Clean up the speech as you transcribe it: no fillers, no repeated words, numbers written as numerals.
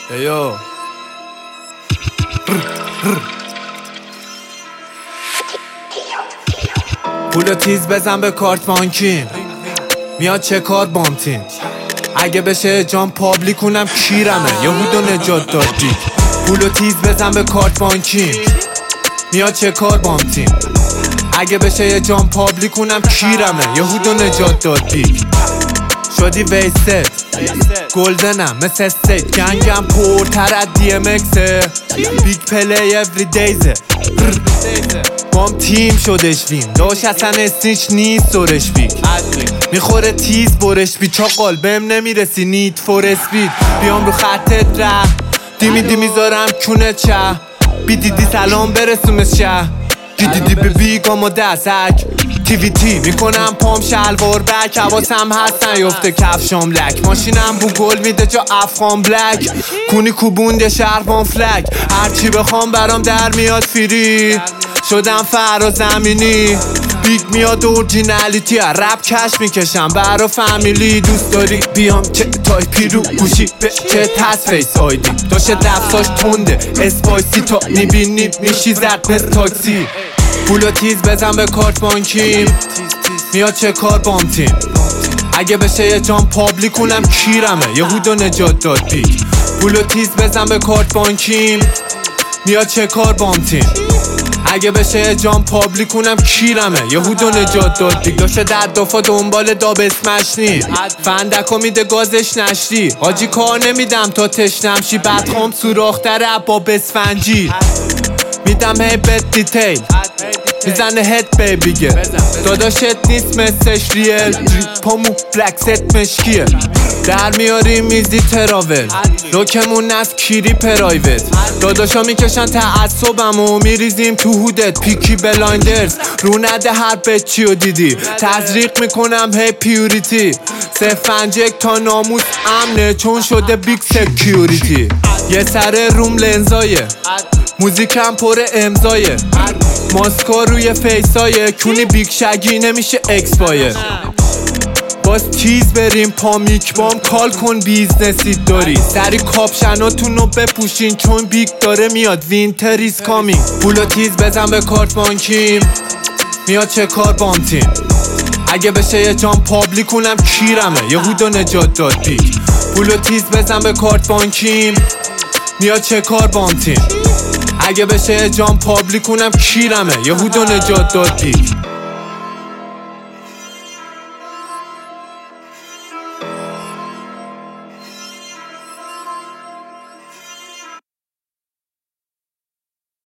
ایو پولو تیز بزن به کارت بانکیم، میاد چه کار بامتین. اگه بشه جام پابلیک اونم کیرمه، یهودو نجات داد بیگ. پولو تیز بزن به کارت بانکیم، میاد چه کار بامتین. اگه بشه یه جام پابلیک اونم کیرمه، یهودو نجات داد بیگ. شدی ویست گلدنم مثل استیت، گنگم پرتر از دی ام اکسه. بیگ پلی اوری دیزه، بام تیم شدش وین. داشت اصلا استیچ نیست سرش بیگ. میخوره تیز برش بی چاقال، بهم نمیرسی نیت فور اسپید. بیام رو خطت ره دیمی میذارم کونه چه. بی دیدی سلام برسومش شه. دیدی به بیگ آماده ازک تی میکنم پام شلوار بک. حواسم هستن یفته کفشام لک. ماشینم بو گل میده جا افغان بلک. کونی کوبونده شهربان فلک. هرچی بخوام برام در میاد فری. شدم فراز زمینی. بیگ میاد اورجینالیتی، رپ کش میکشم برا فامیلی. دوست داری بیام چه تایپی رو گوشی به چه تس فیس آیدی. داشت دفساش تنده اسپایسی تا میبینی میشی زد مثل تاکسی. پولو تیز بزن به کارت بانکیم، میاد چه کار بامتین. اگه بشه یه جام پابلیک اونم کیرمه، یهودو نجات داد بیگ. پولو تیز بزن به کارت بانکیم، میاد چه کار بامتین. اگه بشه یه جام پابلیک اونم کیرمه، یهودو نجات داد بیگ. داشته در دفعه دنبال داب اسمش نی. فندکو میده گازش نشتی. حاجی کار نمیدم تا تشنمشی. بدخوام سوراختر با بسفنجی. میدم هیبت دیتیل، میزنه هد بیبیگه. داداشت نیست مسش ریل. پامو بلک ست مشکیه. در میاریم میزی تراول. لوکمون از کیری پرایوت. داداشا میکشن تعصبم و میریزیم تو هودت. پیکی بلایندرز رو نده هر بچیو دیدی. تزریق میکنم هی پیوریتی. 051 تا ناموس امنه چون شده بیگ سکیوریتی. یه سر روم لنزایه، موزیکم پر امضایه. ماسکا روی فیسایه. کونی بیگ شگی نمیشه اکسپایه. باز تیز بریم پامیک بام کال کن بیزنسی داری. سری کاپشناتونو بپوشین چون بیگ داره میاد وینتر ایز کامینگ. پولو تیز بزن به کارت بانکیم، میاد چه کار بامتین. اگه بشه یه جام پابلیک اونم کیرمه، یهودو نجات داد بیگ. پولو تیز بزن به کارت بانکیم، میاد چه کار بامتین. اگه بشه جام پابلیک اونم کیرمه، یهودو نجات داد بیگ.